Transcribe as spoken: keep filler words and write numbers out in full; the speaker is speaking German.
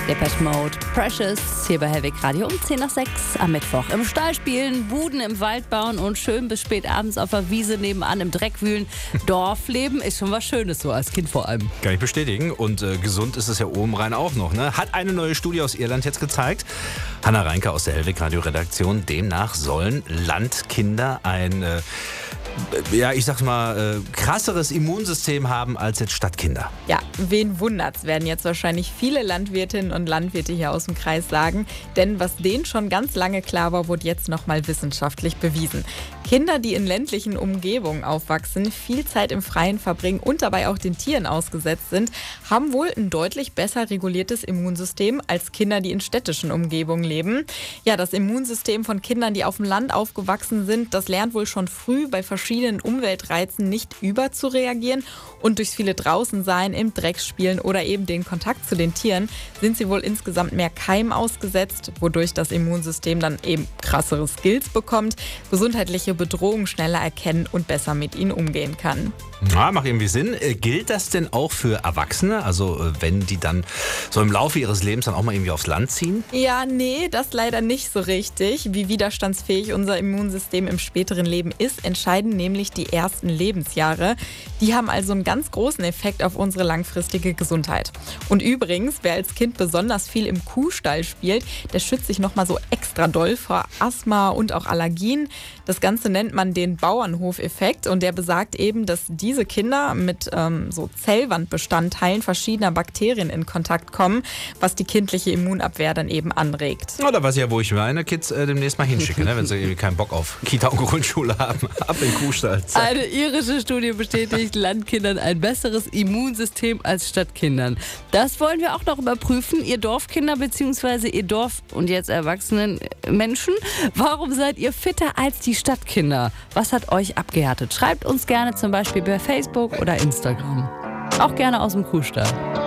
Depeche Mode, Precious, hier bei Hellweg Radio um zehn nach sechs am Mittwoch. Im Stall spielen, Buden im Wald bauen und schön bis spät abends auf der Wiese nebenan im Dreck wühlen. Dorfleben ist schon was Schönes, so als Kind vor allem. Kann ich bestätigen. Und äh, gesund ist es ja oben rein auch noch. Ne? Hat eine neue Studie aus Irland jetzt gezeigt. Hanna Reinke aus der Hellweg Radio Redaktion. Demnach sollen Landkinder ein... Äh, ja, ich sag's mal, äh, krasseres Immunsystem haben als jetzt Stadtkinder. Ja, wen wundert's, werden jetzt wahrscheinlich viele Landwirtinnen und Landwirte hier aus dem Kreis sagen. Denn was denen schon ganz lange klar war, wurde jetzt nochmal wissenschaftlich bewiesen. Kinder, die in ländlichen Umgebungen aufwachsen, viel Zeit im Freien verbringen und dabei auch den Tieren ausgesetzt sind, haben wohl ein deutlich besser reguliertes Immunsystem als Kinder, die in städtischen Umgebungen leben. Ja, das Immunsystem von Kindern, die auf dem Land aufgewachsen sind, das lernt wohl schon früh bei verschiedenen Umweltreizen nicht überzureagieren. Und durchs viele Draußensein, im Dreck spielen oder eben den Kontakt zu den Tieren sind sie wohl insgesamt mehr Keim ausgesetzt, wodurch das Immunsystem dann eben krassere Skills bekommt, gesundheitliche Bedrohungen schneller erkennen und besser mit ihnen umgehen kann. Ja, macht irgendwie Sinn. Äh, gilt das denn auch für Erwachsene? Also äh, wenn die dann so im Laufe ihres Lebens dann auch mal irgendwie aufs Land ziehen? Ja, nee, das leider nicht so richtig. Wie widerstandsfähig unser Immunsystem im späteren Leben ist, entscheiden nämlich die ersten Lebensjahre. Die haben also einen ganz großen Effekt auf unsere langfristige Gesundheit. Und übrigens, wer als Kind besonders viel im Kuhstall spielt, der schützt sich nochmal so extra doll vor Asthma und auch Allergien. Das Ganze nennt man den Bauernhofeffekt und der besagt eben, dass diese Kinder mit ähm, so Zellwandbestandteilen verschiedener Bakterien in Kontakt kommen, was die kindliche Immunabwehr dann eben anregt. Ja, da weiß ich ja, wo ich meine Kids äh, demnächst mal hinschicke, ne, wenn sie irgendwie keinen Bock auf Kita und Grundschule haben. Ab in den Kuhstall. Zack. Eine irische Studie bestätigt Landkindern ein besseres Immunsystem als Stadtkindern. Das wollen wir auch noch überprüfen. Ihr Dorfkinder bzw. ihr Dorf- und jetzt erwachsenen Menschen. Warum seid ihr fitter als die Stadtkinder? Was hat euch abgehärtet? Schreibt uns gerne zum Beispiel bei Facebook oder Instagram. Auch gerne aus dem Kuhstall.